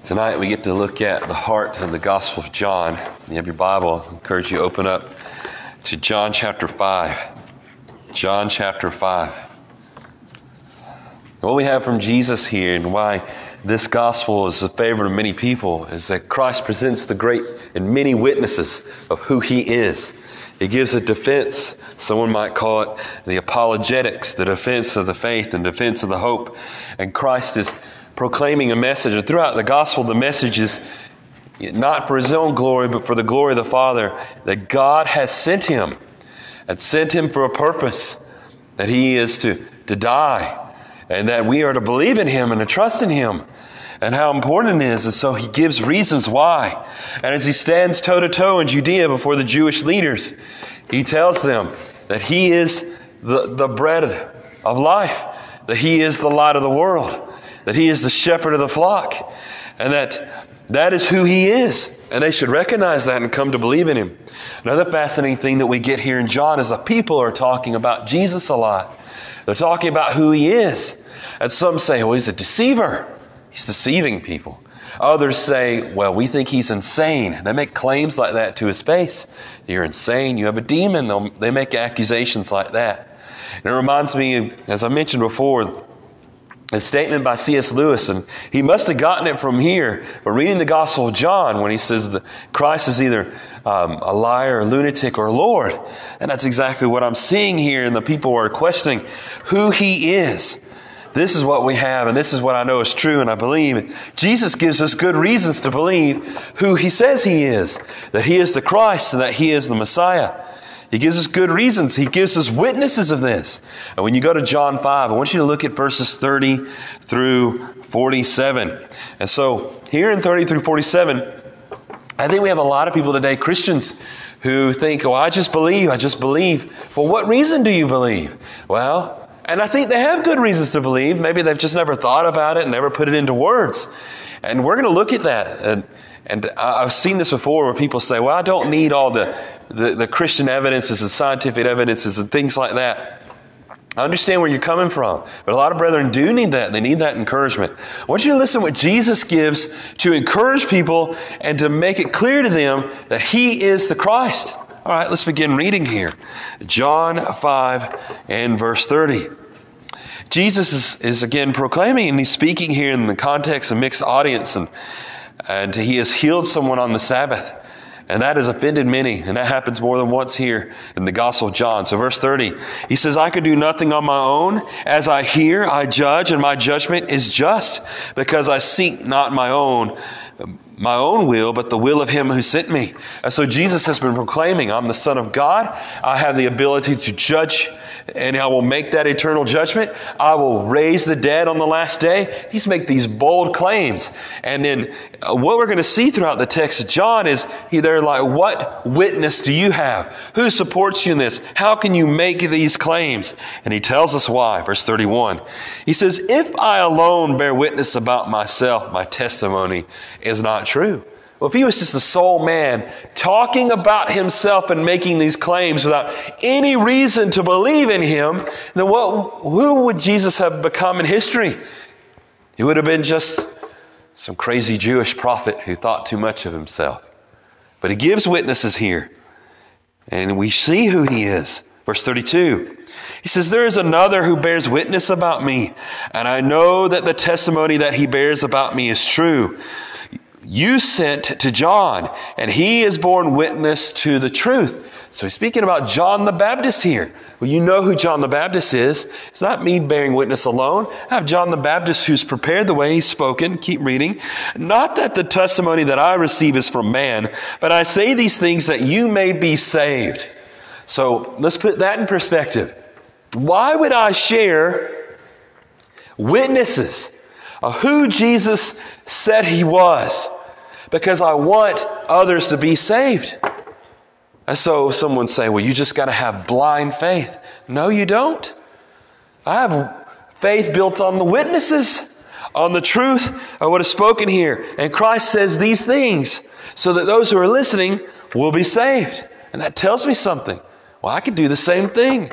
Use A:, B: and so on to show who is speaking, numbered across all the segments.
A: Tonight we get to look at the heart of the Gospel of John. You have your Bible. I encourage you to open up to John chapter 5. John chapter 5. What we have from Jesus here and why this gospel is the favorite of many people is that Christ presents the great and many witnesses of who He is. He gives a defense. Someone might call it the apologetics, the defense of the faith and defense of the hope. And Christ is proclaiming a message. And throughout the gospel, the message is not for His own glory, but for the glory of the Father, that God has sent Him and sent Him for a purpose, that He is to die, and that we are to believe in Him and to trust in Him, and how important it is. And so He gives reasons why. And as He stands toe-to-toe in Judea before the Jewish leaders, He tells them that He is the bread of life, that He is the light of the world, that He is the shepherd of the flock, and that is who He is. And they should recognize that and come to believe in Him. Another fascinating thing that we get here in John is the people are talking about Jesus a lot. They're talking about who He is. And some say, well, He's a deceiver. He's deceiving people. Others say, well, we think He's insane. They make claims like that to His face. You're insane. You have a demon. They make accusations like that. And it reminds me, as I mentioned before, a statement by C.S. Lewis, and he must have gotten it from here, but reading the Gospel of John when he says that Christ is either a liar, a lunatic, or Lord. And that's exactly what I'm seeing here, and the people are questioning who He is. This is what we have, and this is what I know is true, and I believe. Jesus gives us good reasons to believe who He says He is, that He is the Christ, and that He is the Messiah. He gives us good reasons. He gives us witnesses of this. And when you go to John 5, I want you to look at verses 30 through 47. And so here in 30 through 47, I think we have a lot of people today, Christians, who think, oh, I just believe. For what reason do you believe? Well, and I think they have good reasons to believe. Maybe they've just never thought about it and never put it into words. And we're going to look at that. And I've seen this before where people say, well, I don't need all the Christian evidences and scientific evidences and things like that. I understand where you're coming from. But a lot of brethren do need that. They need that encouragement. I want you to listen to what Jesus gives to encourage people and to make it clear to them that He is the Christ. All right, let's begin reading here. John 5 and verse 30. Jesus is again proclaiming, and He's speaking here in the context of a mixed audience, and He has healed someone on the Sabbath. And that has offended many. And that happens more than once here in the Gospel of John. So verse 30, He says, I could do nothing on my own. As I hear, I judge, and my judgment is just, because I seek not my own will, but the will of Him who sent me. And so Jesus has been proclaiming, I'm the Son of God. I have the ability to judge, and I will make that eternal judgment. I will raise the dead on the last day. He's made these bold claims. And then what we're going to see throughout the text of John is they're like, what witness do you have? Who supports you in this? How can you make these claims? And He tells us why. Verse 31. He says, if I alone bear witness about myself, my testimony is not true. Well, if He was just a sole man talking about Himself and making these claims without any reason to believe in Him, then who would Jesus have become in history? He would have been just some crazy Jewish prophet who thought too much of himself. But He gives witnesses here, and we see who He is. Verse 32. He says, there is another who bears witness about me, and I know that the testimony that he bears about me is true. You sent to John, and he has borne witness to the truth. So he's speaking about John the Baptist here. Well, you know who John the Baptist is. It's not me bearing witness alone. I have John the Baptist who's prepared the way he's spoken. Keep reading. Not that the testimony that I receive is from man, but I say these things that you may be saved. So let's put that in perspective. Why would I share witnesses of who Jesus said He was? Because I want others to be saved. And so someone say, well, you just got to have blind faith. No, you don't. I have faith built on the witnesses, on the truth of what is spoken here. And Christ says these things so that those who are listening will be saved. And that tells me something. Well, I could do the same thing.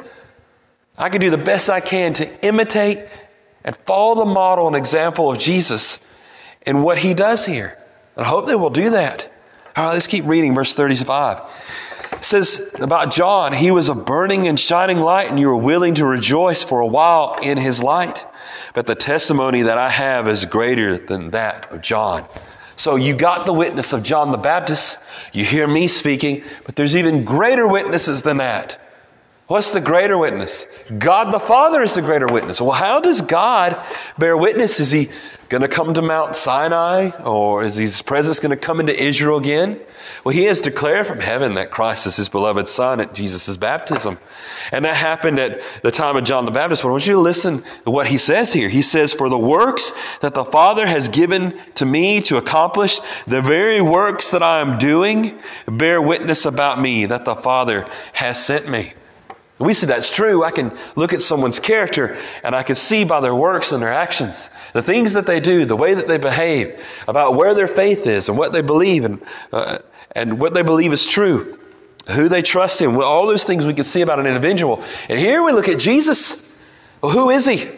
A: I could do the best I can to imitate and follow the model and example of Jesus in what he does here. And I hope they will do that. All right, let's keep reading verse 35. It says about John, he was a burning and shining light, and you were willing to rejoice for a while in his light. But the testimony that I have is greater than that of John. So you got the witness of John the Baptist. You hear me speaking, but there's even greater witnesses than that. What's the greater witness? God the Father is the greater witness. Well, how does God bear witness? Is he going to come to Mount Sinai? Or is his presence going to come into Israel again? Well, he has declared from heaven that Christ is his beloved Son at Jesus' baptism. And that happened at the time of John the Baptist. But I want you to listen to what he says here. He says, for the works that the Father has given to me to accomplish, the very works that I am doing, bear witness about me that the Father has sent me. We see that's true. I can look at someone's character and I can see by their works and their actions, the things that they do, the way that they behave, about where their faith is and what they believe and what they believe is true, who they trust in. All those things we can see about an individual. And here we look at Jesus. Well, who is he?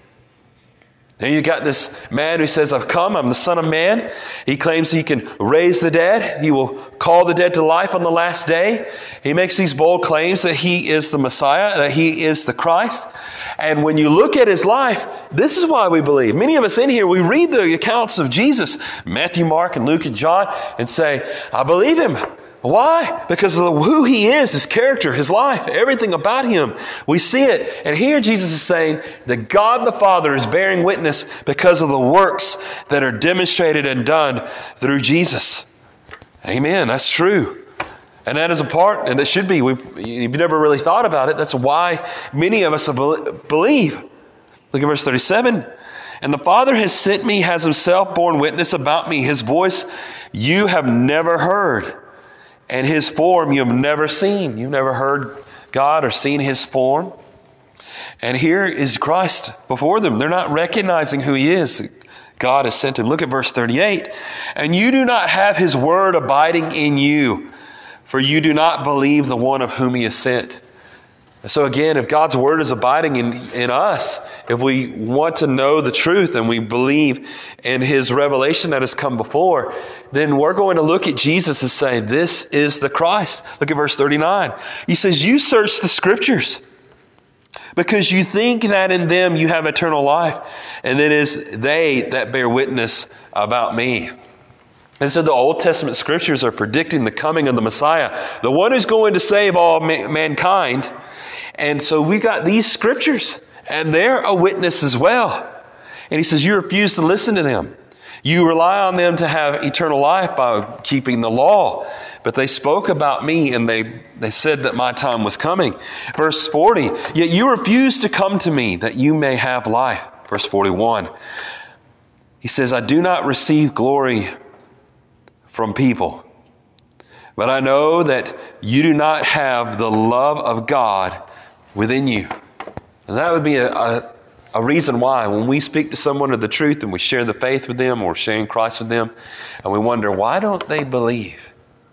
A: Now you got this man who says, I've come, I'm the Son of Man. He claims he can raise the dead. He will call the dead to life on the last day. He makes these bold claims that he is the Messiah, that he is the Christ. And when you look at his life, this is why we believe. Many of us in here, we read the accounts of Jesus, Matthew, Mark, and Luke, and John, and say, I believe him. Why? Because of who he is, his character, his life, everything about him. We see it. And here Jesus is saying that God the Father is bearing witness because of the works that are demonstrated and done through Jesus. Amen. That's true. And that is a part, and that should be. You've never really thought about it. That's why many of us believe. Look at verse 37. And the Father has sent me, has himself borne witness about me. His voice you have never heard. And his form you have never seen. You've never heard God or seen his form. And here is Christ before them. They're not recognizing who he is. God has sent him. Look at verse 38. And you do not have his word abiding in you, for you do not believe the one of whom he has sent. So again, if God's word is abiding in us, if we want to know the truth and we believe in his revelation that has come before, then we're going to look at Jesus and say, this is the Christ. Look at verse 39. He says, you search the scriptures because you think that in them you have eternal life, and it is they that bear witness about me. And so the Old Testament scriptures are predicting the coming of the Messiah, the one who's going to save all mankind. And so we got these scriptures, and they're a witness as well. And he says, you refuse to listen to them. You rely on them to have eternal life by keeping the law. But they spoke about me, and they said that my time was coming. Verse 40, yet you refuse to come to me that you may have life. Verse 41, he says, I do not receive glory from people, but I know that you do not have the love of God within you. And that would be a reason why when we speak to someone of the truth and we share the faith with them or sharing Christ with them, and we wonder, why don't they believe?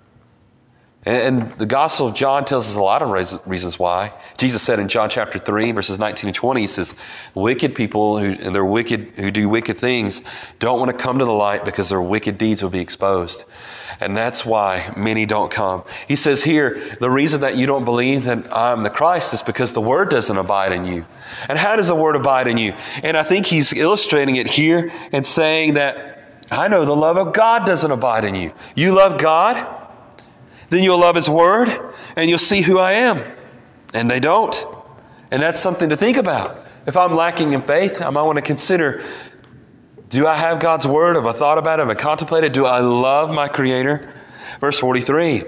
A: And the Gospel of John tells us a lot of reasons why. Jesus said in John chapter 3, verses 19 and 20, he says, wicked people who do wicked things don't want to come to the light because their wicked deeds will be exposed. And that's why many don't come. He says here, the reason that you don't believe that I'm the Christ is because the Word doesn't abide in you. And how does the Word abide in you? And I think he's illustrating it here and saying that, I know the love of God doesn't abide in you. You love God, then you'll love his word, and you'll see who I am. And they don't. And that's something to think about. If I'm lacking in faith, I might want to consider, do I have God's word? Have I thought about it? Have I contemplated? Do I love my Creator? Verse 43.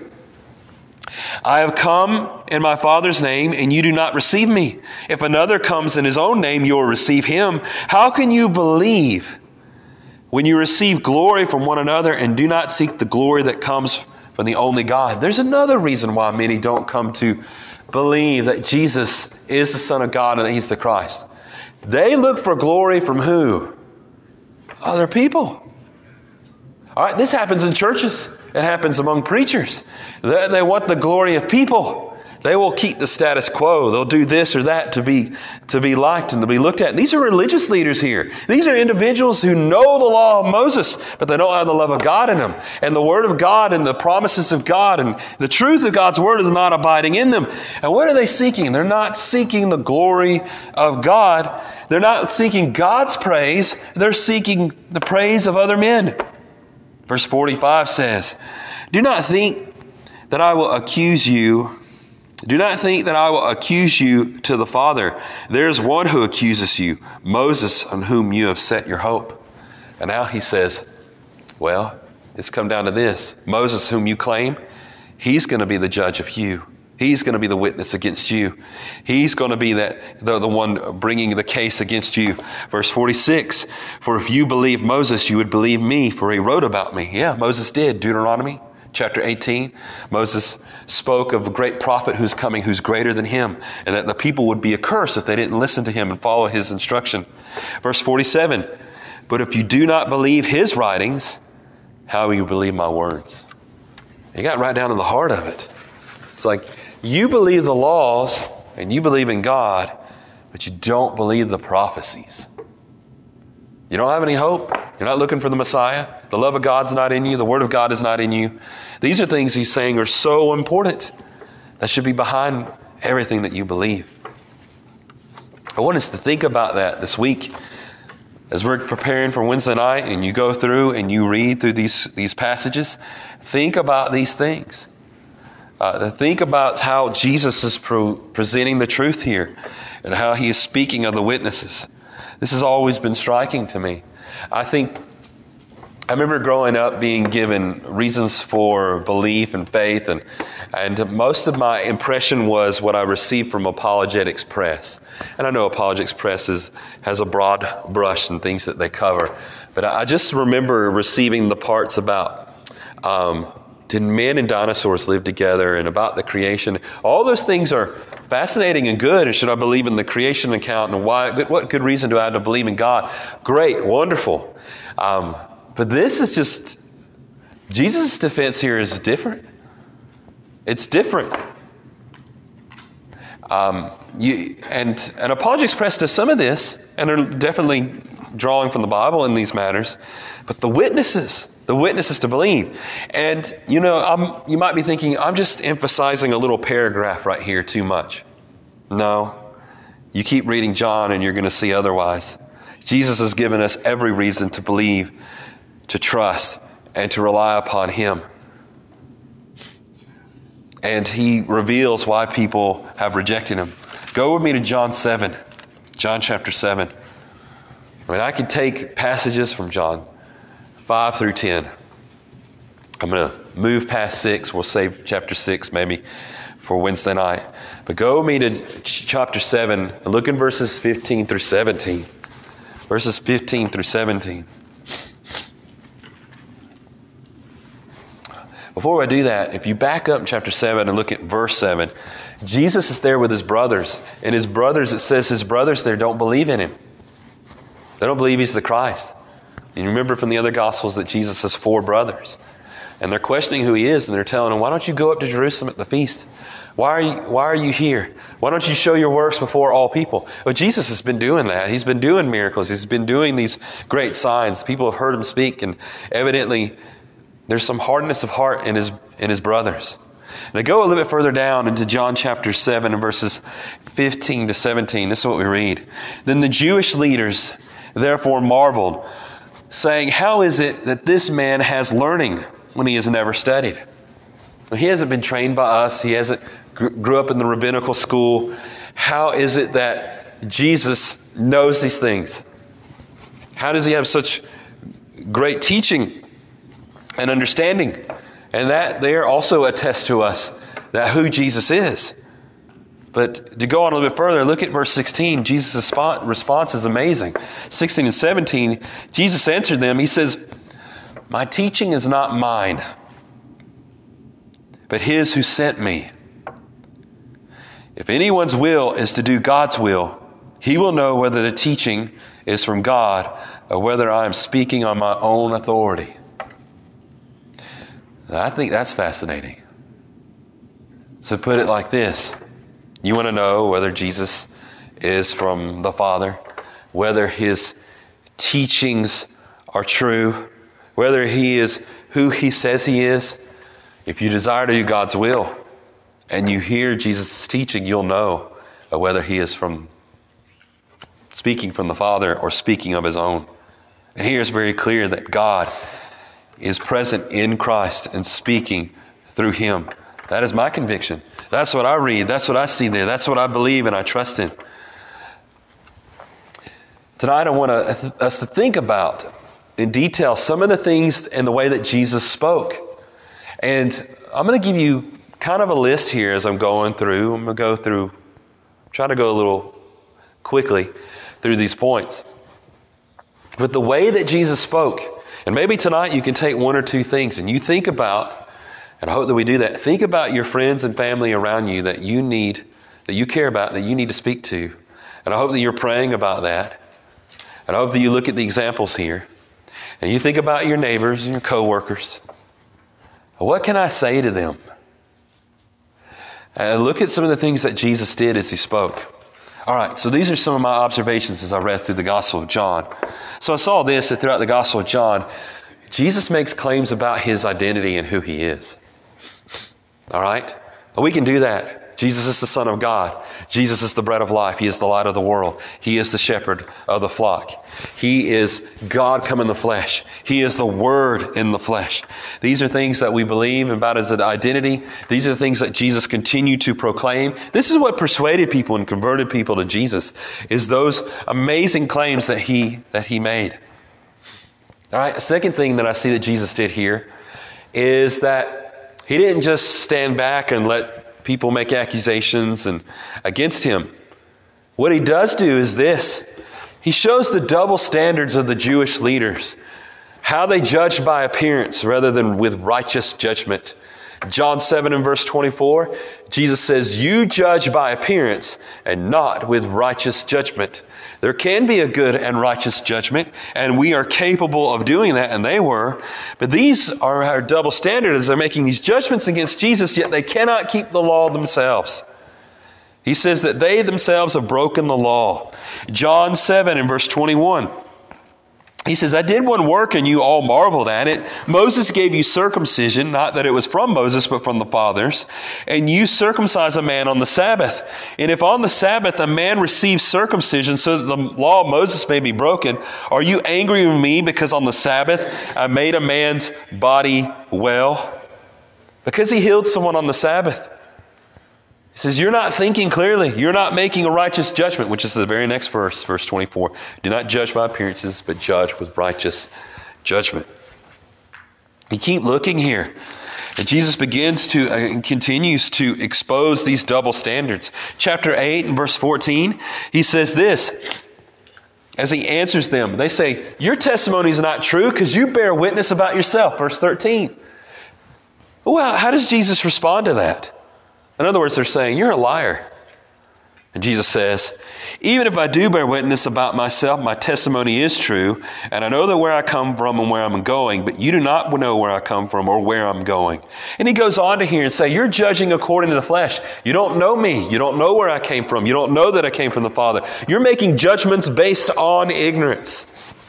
A: I have come in my Father's name, and you do not receive me. If another comes in his own name, you will receive him. How can you believe when you receive glory from one another and do not seek the glory that comes from the only God? There's another reason why many don't come to believe that Jesus is the Son of God and that he's the Christ. They look for glory from who? Other people. All right, this happens in churches. It happens among preachers. They want the glory of people. They will keep the status quo. They'll do this or that to be liked and to be looked at. These are religious leaders here. These are individuals who know the law of Moses, but they don't have the love of God in them. And the Word of God and the promises of God and the truth of God's Word is not abiding in them. And what are they seeking? They're not seeking the glory of God. They're not seeking God's praise. They're seeking the praise of other men. Verse 45 says, Do not think that I will accuse you to the Father. There is one who accuses you, Moses, on whom you have set your hope. And now he says, well, it's come down to this. Moses, whom you claim, he's going to be the judge of you. He's going to be the witness against you. He's going to be the one bringing the case against you. Verse 46, for if you believe Moses, you would believe me, for he wrote about me. Yeah, Moses did. Deuteronomy chapter 18, Moses spoke of a great prophet who's coming, who's greater than him, and that the people would be accursed if they didn't listen to him and follow his instruction. Verse 47, but if you do not believe his writings, how will you believe my words? He got right down to the heart of it. It's like, you believe the laws and you believe in God, but you don't believe the prophecies. You don't have any hope. You're not looking for the Messiah. The love of God's not in you. The Word of God is not in you. These are things he's saying are so important. That should be behind everything that you believe. I want us to think about that this week as we're preparing for Wednesday night and you go through and you read through these passages. Think about these things. Think about how Jesus is presenting the truth here and how he is speaking of the witnesses. This has always been striking to me. I remember growing up being given reasons for belief and faith, and most of my impression was what I received from Apologetics Press. And I know Apologetics Press has a broad brush and things that they cover, but I just remember receiving the parts about did men and dinosaurs live together, and about the creation. All those things are fascinating and good, and should I believe in the creation account, and what good reason do I have to believe in God? Great, wonderful. But this is just, Jesus' defense here is different. It's different. And Apologetics Press does some of this, and they're definitely drawing from the Bible in these matters, but the witnesses to believe. And, you might be thinking, I'm just emphasizing a little paragraph right here too much. No, you keep reading John and you're going to see otherwise. Jesus has given us every reason to believe, to trust, and to rely upon him. And he reveals why people have rejected him. Go with me to John chapter 7. I could take passages from John 5 through 10. I'm going to move past 6. We'll save chapter 6 maybe for Wednesday night. But go with me to chapter 7 and look in verses 15 through 17. Verses 15 through 17. Before I do that, if you back up in chapter 7 and look at verse 7, Jesus is there with his brothers. And his brothers, it says his brothers there don't believe in him. They don't believe he's the Christ. And you remember from the other Gospels that Jesus has 4 brothers. And they're questioning who he is, and they're telling him, why don't you go up to Jerusalem at the feast? Why are you here? Why don't you show your works before all people? Well, Jesus has been doing that. He's been doing miracles. He's been doing these great signs. People have heard him speak, and evidently there's some hardness of heart in his brothers. And to go a little bit further down into John chapter 7 and verses 15 to 17, this is what we read. Then the Jewish leaders therefore marveled, saying, how is it that this man has learning when he has never studied? Well, he hasn't been trained by us. He hasn't grew up in the rabbinical school. How is it that Jesus knows these things? How does he have such great teaching and understanding? And that there also attests to us that who Jesus is. But to go on a little bit further, look at verse 16. Jesus' response is amazing. 16 and 17, Jesus answered them. He says, my teaching is not mine, but his who sent me. If anyone's will is to do God's will, he will know whether the teaching is from God or whether I am speaking on my own authority. Now, I think that's fascinating. So put it like this. You want to know whether Jesus is from the Father, whether his teachings are true, whether he is who he says he is. If you desire to do God's will and you hear Jesus' teaching, you'll know whether he is speaking from the Father or speaking of his own. And here it's very clear that God is present in Christ and speaking through him. That is my conviction. That's what I read. That's what I see there. That's what I believe and I trust in. Tonight I want us to think about in detail some of the things and the way that Jesus spoke. And I'm going to give you kind of a list here as I'm going through. I'm going to try to go a little quickly through these points. But the way that Jesus spoke, and maybe tonight you can take one or two things and you think about, and I hope that we do that, think about your friends and family around you that you care about, that you need to speak to. And I hope that you're praying about that. And I hope that you look at the examples here. And you think about your neighbors and your coworkers. What can I say to them? And look at some of the things that Jesus did as he spoke. All right, so these are some of my observations as I read through the Gospel of John. So I saw this, that throughout the Gospel of John, Jesus makes claims about his identity and who he is. All right? We can do that. Jesus is the Son of God. Jesus is the bread of life. He is the light of the world. He is the shepherd of the flock. He is God come in the flesh. He is the Word in the flesh. These are things that we believe about as an identity. These are the things that Jesus continued to proclaim. This is what persuaded people and converted people to Jesus, is those amazing claims that he made. All right, a second thing that I see that Jesus did here is that he didn't just stand back and let people make accusations against him. What he does do is this. He shows the double standards of the Jewish leaders, how they judged by appearance rather than with righteous judgment. John 7 and verse 24, Jesus says, "You judge by appearance and not with righteous judgment." There can be a good and righteous judgment, and we are capable of doing that, and they were. But these are our double standard as they're making these judgments against Jesus, yet they cannot keep the law themselves. He says that they themselves have broken the law. John 7 and verse 21. He says, "I did one work and you all marveled at it. Moses gave you circumcision, not that it was from Moses, but from the fathers. And you circumcise a man on the Sabbath. And if on the Sabbath a man receives circumcision so that the law of Moses may be broken, are you angry with me because on the Sabbath I made a man's body well?" Because he healed someone on the Sabbath. He says, you're not thinking clearly. You're not making a righteous judgment, which is the very next verse, verse 24. Do not judge by appearances, but judge with righteous judgment. You keep looking here. And Jesus begins to and continues to expose these double standards. Chapter 8 and verse 14, he says this, as he answers them. They say, your testimony is not true because you bear witness about yourself. Verse 13. Well, how does Jesus respond to that? In other words, they're saying, you're a liar. And Jesus says, even if I do bear witness about myself, my testimony is true, and I know that where I come from and where I'm going, but you do not know where I come from or where I'm going. And he goes on to here and say, you're judging according to the flesh. You don't know me. You don't know where I came from. You don't know that I came from the Father. You're making judgments based on ignorance.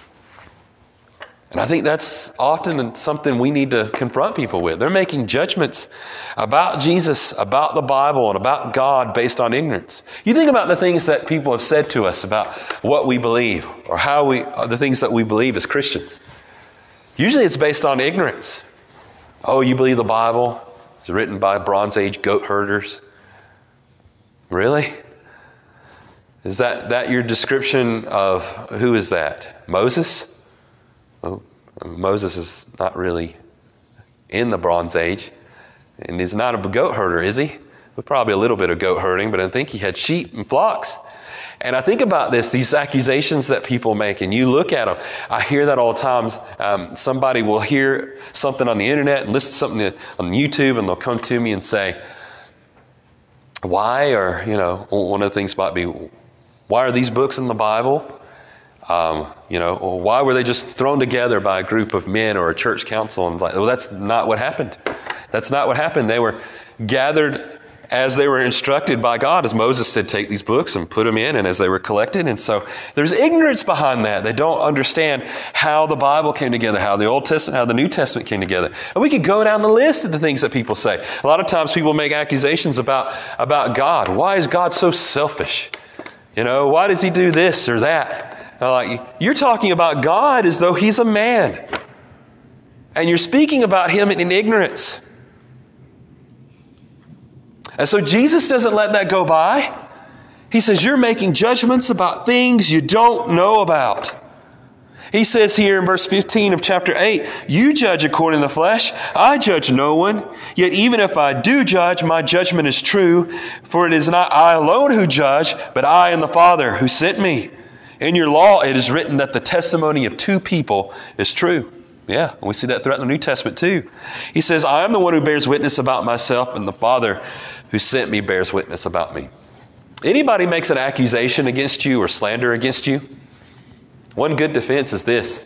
A: And I think that's often something we need to confront people with. They're making judgments about Jesus, about the Bible, and about God based on ignorance. You think about the things that people have said to us about what we believe or the things that we believe as Christians. Usually it's based on ignorance. Oh, you believe the Bible is written by Bronze Age goat herders? Really? Is that your description of who is that? Moses? Well, Moses is not really in the Bronze Age, and he's not a goat herder, is he? Well, probably a little bit of goat herding, but I think he had sheep and flocks. And I think about these accusations that people make, and you look at them. I hear that all the time. Somebody will hear something on the internet and listen to something on YouTube, and they'll come to me and say, why? Or, one of the things might be, why are these books in the Bible? Why were they just thrown together by a group of men or a church council? And it's like, well, that's not what happened. That's not what happened. They were gathered as they were instructed by God, as Moses said, take these books and put them in, and as they were collected. And so there's ignorance behind that. They don't understand how the Bible came together, how the Old Testament, how the New Testament came together. And we could go down the list of the things that people say. A lot of times people make accusations about God. Why is God so selfish? Why does he do this or that? You're talking about God as though he's a man. And you're speaking about him in ignorance. And so Jesus doesn't let that go by. He says, you're making judgments about things you don't know about. He says here in verse 15 of chapter 8, you judge according to the flesh. I judge no one. Yet even if I do judge, my judgment is true. For it is not I alone who judge, but I and the Father who sent me. In your law it is written that the testimony of two people is true. Yeah, we see that throughout the New Testament too. He says, I am the one who bears witness about myself, and the Father who sent me bears witness about me. Anybody makes an accusation against you or slander against you, one good defense is this: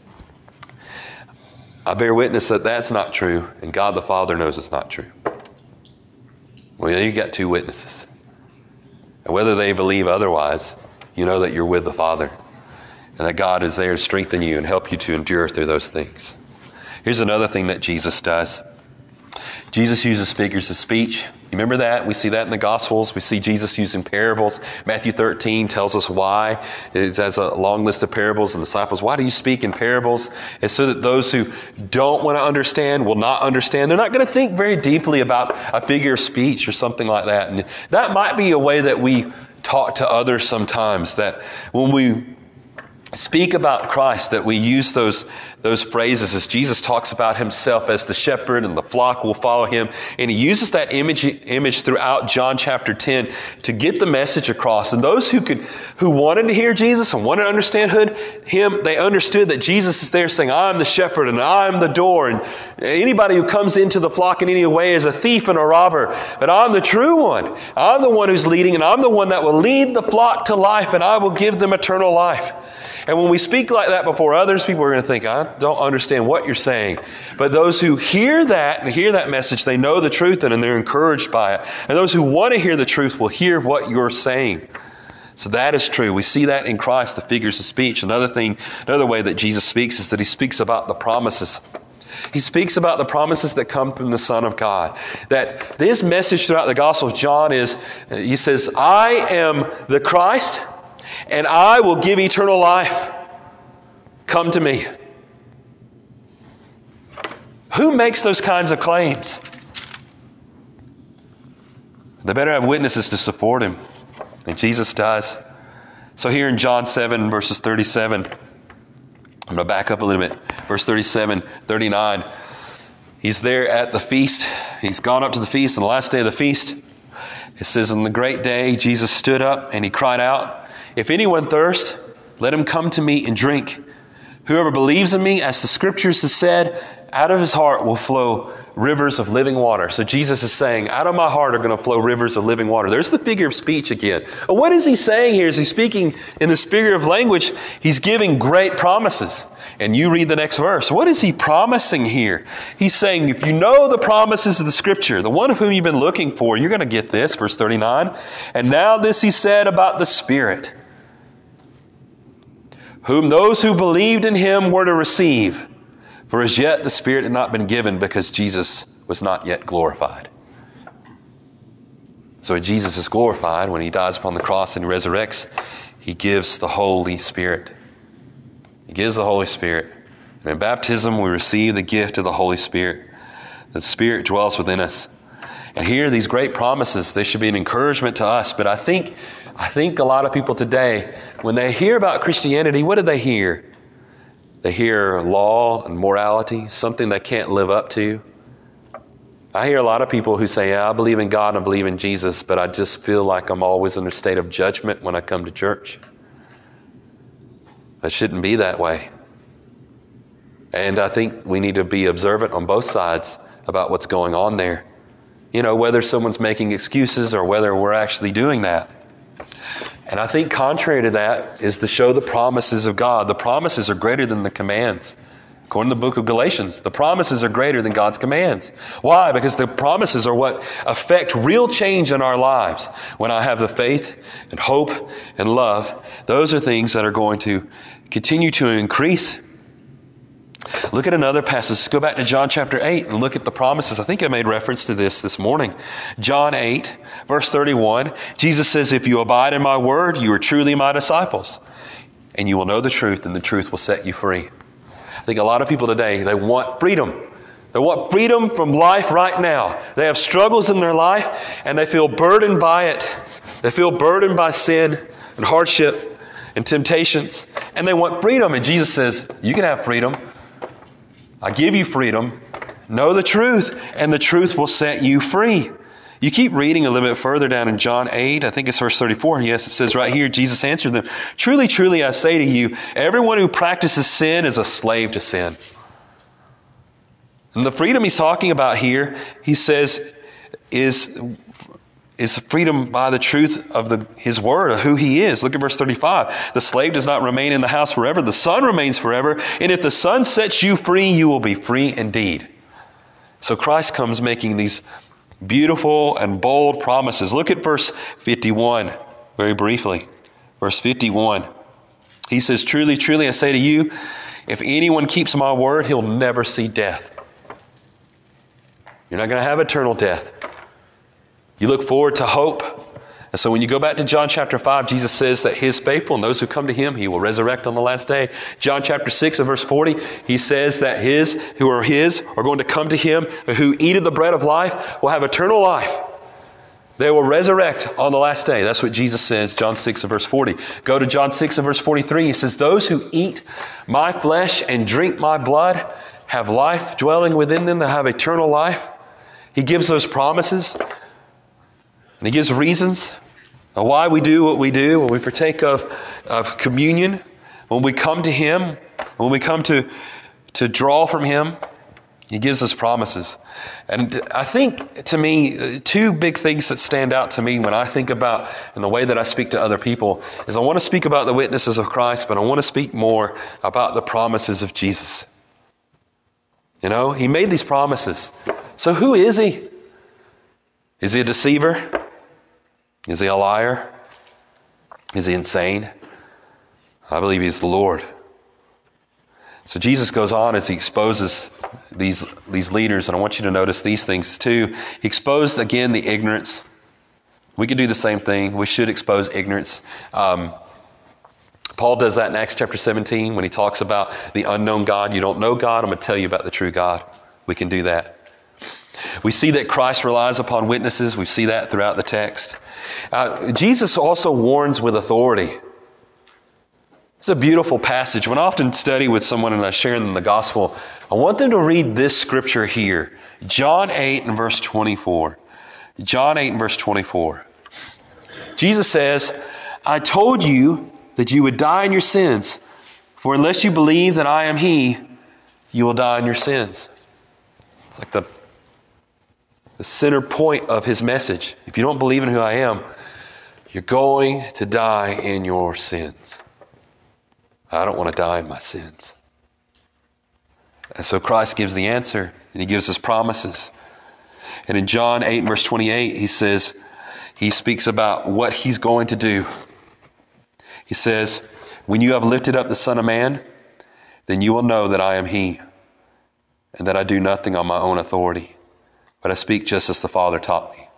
A: I bear witness that that's not true, and God the Father knows it's not true. Well, you got two witnesses. And whether they believe otherwise, you know that you're with the Father, and that God is there to strengthen you and help you to endure through those things. Here's another thing that Jesus does. Jesus uses figures of speech. You remember that? We see that in the Gospels. We see Jesus using parables. Matthew 13 tells us why. It has a long list of parables, and the disciples, why do you speak in parables? It's so that those who don't want to understand will not understand. They're not going to think very deeply about a figure of speech or something like that. And that might be a way that we talk to others sometimes, that when we speak about Christ, that we use those phrases as Jesus talks about himself as the shepherd and the flock will follow him. And he uses that image throughout John chapter 10 to get the message across. And those who wanted to hear Jesus and wanted to understand him, they understood that Jesus is there saying, I'm the shepherd and I'm the door. And anybody who comes into the flock in any way is a thief and a robber. But I'm the true one. I'm the one who's leading, and I'm the one that will lead the flock to life, and I will give them eternal life. And when we speak like that before others, people are going to think, I don't understand what you're saying. But those who hear that and hear that message, they know the truth and they're encouraged by it. And those who want to hear the truth will hear what you're saying. So that is true. We see that in Christ, the figures of speech. Another way that Jesus speaks is that he speaks about the promises. He speaks about the promises that come from the Son of God. That this message throughout the Gospel of John is, he says, I am the Christ, and I will give eternal life. Come to me. Who makes those kinds of claims? They better have witnesses to support him. And Jesus does. So here in John 7, verses 37, I'm going to back up a little bit. Verse 37, 39. He's there at the feast. He's gone up to the feast on the last day of the feast. It says, on the great day, Jesus stood up and he cried out, if anyone thirst, let him come to me and drink. Whoever believes in me, as the scriptures have said, out of his heart will flow rivers of living water. So Jesus is saying, out of my heart are going to flow rivers of living water. There's the figure of speech again. And what is he saying here? Is he speaking in this figure of language? He's giving great promises. And you read the next verse. What is he promising here? He's saying, if you know the promises of the scripture, the one of whom you've been looking for, you're going to get this. Verse 39. And now this he said about the Spirit, whom those who believed in him were to receive. For as yet the Spirit had not been given, because Jesus was not yet glorified. So when Jesus is glorified, when he dies upon the cross and he resurrects, he gives the Holy Spirit. He gives the Holy Spirit. And in baptism we receive the gift of the Holy Spirit. The Spirit dwells within us. And here these great promises, they should be an encouragement to us. But I think a lot of people today, when they hear about Christianity, what do they hear? They hear law and morality, something they can't live up to. I hear a lot of people who say, yeah, I believe in God and I believe in Jesus, but I just feel like I'm always in a state of judgment when I come to church. It shouldn't be that way. And I think we need to be observant on both sides about what's going on there. You know, whether someone's making excuses or whether we're actually doing that. And I think contrary to that is to show the promises of God. The promises are greater than the commands. According to the book of Galatians, the promises are greater than God's commands. Why? Because the promises are what affect real change in our lives. When I have the faith and hope and love, those are things that are going to continue to increase. Look at another passage. Let's go back to John chapter 8 and look at the promises. I think I made reference to this morning. John 8, verse 31, Jesus says, if you abide in my word, you are truly my disciples, and you will know the truth, and the truth will set you free. I think a lot of people today, they want freedom. They want freedom from life right now. They have struggles in their life, and they feel burdened by it. They feel burdened by sin and hardship and temptations, and they want freedom. And Jesus says, you can have freedom. I give you freedom. Know the truth, and the truth will set you free. You keep reading a little bit further down in John 8, I think it's verse 34. Yes, it says right here, Jesus answered them, truly, truly, I say to you, everyone who practices sin is a slave to sin. And the freedom he's talking about here, he says, is freedom by the truth of his word, of who he is. Look at verse 35. The slave does not remain in the house forever. The son remains forever. And if the son sets you free, you will be free indeed. So Christ comes making these beautiful and bold promises. Look at verse 51 very briefly. Verse 51. He says, truly, truly, I say to you, if anyone keeps my word, he'll never see death. You're not going to have eternal death. You look forward to hope. And so when you go back to John chapter 5, Jesus says that he is faithful, and those who come to him, he will resurrect on the last day. John chapter 6 and verse 40, he says that his who are his are going to come to him, who eat of the bread of life will have eternal life. They will resurrect on the last day. That's what Jesus says, John 6 and verse 40. Go to John 6 and verse 43. He says, those who eat my flesh and drink my blood have life dwelling within them. They have eternal life. He gives those promises. And he gives reasons of why we do what we do when we partake of communion, when we come to him, when we come to draw from him. He gives us promises. And I think, to me, two big things that stand out to me when I think about, and the way that I speak to other people, is I want to speak about the witnesses of Christ, but I want to speak more about the promises of Jesus. You know, he made these promises. So who is he? Is he a deceiver? Is he a liar? Is he insane? I believe he's the Lord. So Jesus goes on as he exposes these leaders, and I want you to notice these things too. He exposed again the ignorance. We could do the same thing. We should expose ignorance. Paul does that in Acts chapter 17 when he talks about the unknown God. You don't know God, I'm going to tell you about the true God. We can do that. We see that Christ relies upon witnesses. We see that throughout the text. Jesus also warns with authority. It's a beautiful passage. When I often study with someone and I share them the gospel, I want them to read this scripture here. John 8 and verse 24. John 8 and verse 24. Jesus says, I told you that you would die in your sins, for unless you believe that I am he, you will die in your sins. It's like the center point of his message. If you don't believe in who I am, you're going to die in your sins. I don't want to die in my sins. And so Christ gives the answer, and he gives us promises. And in John 8 verse 28, he speaks about what he's going to do. He says, when you have lifted up the Son of Man, then you will know that I am he, and that I do nothing on my own authority, but I speak just as the Father taught me.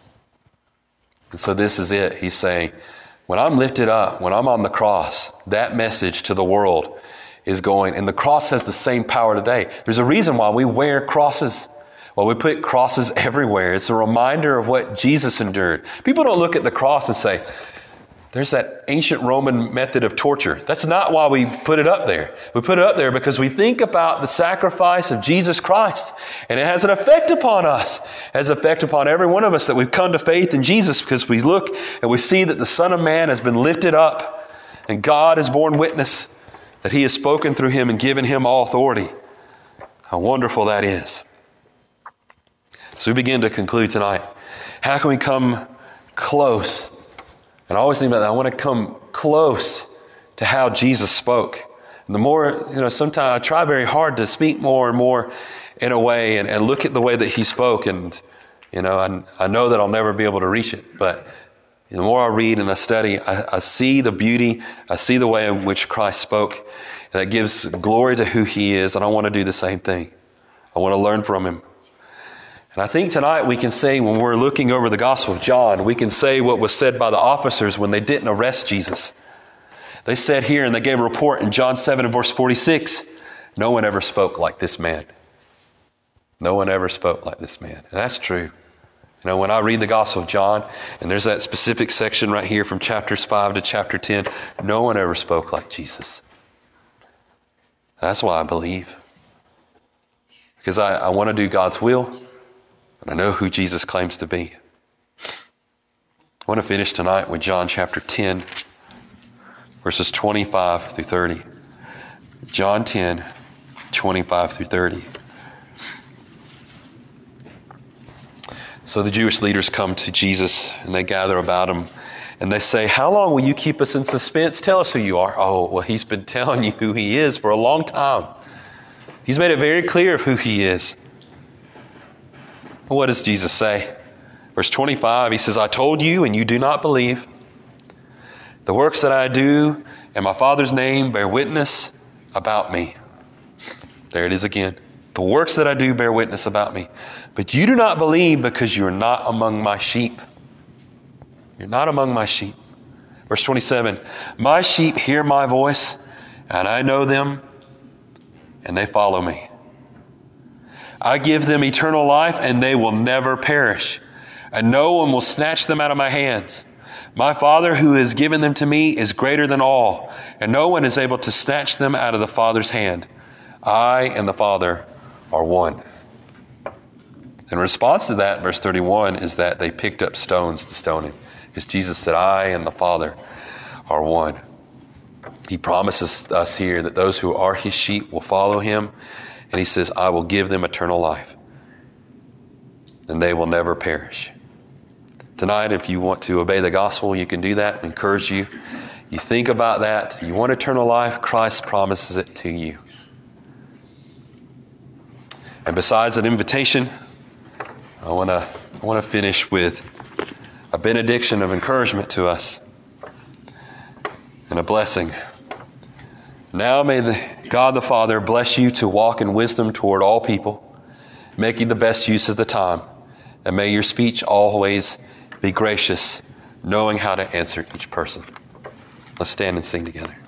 A: And so this is it. He's saying, when I'm lifted up, when I'm on the cross, that message to the world is going, and the cross has the same power today. There's a reason why we wear crosses. Well, we put crosses everywhere. It's a reminder of what Jesus endured. People don't look at the cross and say, there's that ancient Roman method of torture. That's not why we put it up there. We put it up there because we think about the sacrifice of Jesus Christ. And it has an effect upon us. It has an effect upon every one of us that we've come to faith in Jesus, because we look and we see that the Son of Man has been lifted up, and God has borne witness that he has spoken through him and given him all authority. How wonderful that is. So we begin to conclude tonight. How can we come close? And I always think about that. I want to come close to how Jesus spoke. And the more, sometimes I try very hard to speak more and more in a way and look at the way that he spoke. And, I know that I'll never be able to reach it. But the more I read and I study, I see the beauty. I see the way in which Christ spoke. And that gives glory to who he is. And I want to do the same thing. I want to learn from him. And I think tonight we can say, when we're looking over the Gospel of John, we can say what was said by the officers when they didn't arrest Jesus. They said here, and they gave a report in John 7 and verse 46, no one ever spoke like this man. No one ever spoke like this man. And that's true. When I read the Gospel of John, and there's that specific section right here from chapters 5 to chapter 10, no one ever spoke like Jesus. That's why I believe. Because I want to do God's will, and I know who Jesus claims to be. I want to finish tonight with John chapter 10, verses 25 through 30. John 10, 25 through 30. So the Jewish leaders come to Jesus and they gather about him and they say, how long will you keep us in suspense? Tell us who you are. Oh, well, he's been telling you who he is for a long time. He's made it very clear of who he is. What does Jesus say? Verse 25, he says, I told you and you do not believe. The works that I do in my Father's name bear witness about me. There it is again. The works that I do bear witness about me. But you do not believe because you are not among my sheep. You're not among my sheep. Verse 27, my sheep hear my voice, and I know them, and they follow me. I give them eternal life, and they will never perish, and no one will snatch them out of my hands. My Father who has given them to me is greater than all, and no one is able to snatch them out of the Father's hand. I and the Father are one. In response to that, verse 31 is that they picked up stones to stone him. Because Jesus said, I and the Father are one. He promises us here that those who are his sheep will follow him. And he says, I will give them eternal life. And they will never perish. Tonight, if you want to obey the gospel, you can do that. I encourage you. You think about that. You want eternal life, Christ promises it to you. And besides an invitation, I want to finish with a benediction of encouragement to us and a blessing. Now may God the Father bless you to walk in wisdom toward all people, making the best use of the time, and may your speech always be gracious, knowing how to answer each person. Let's stand and sing together.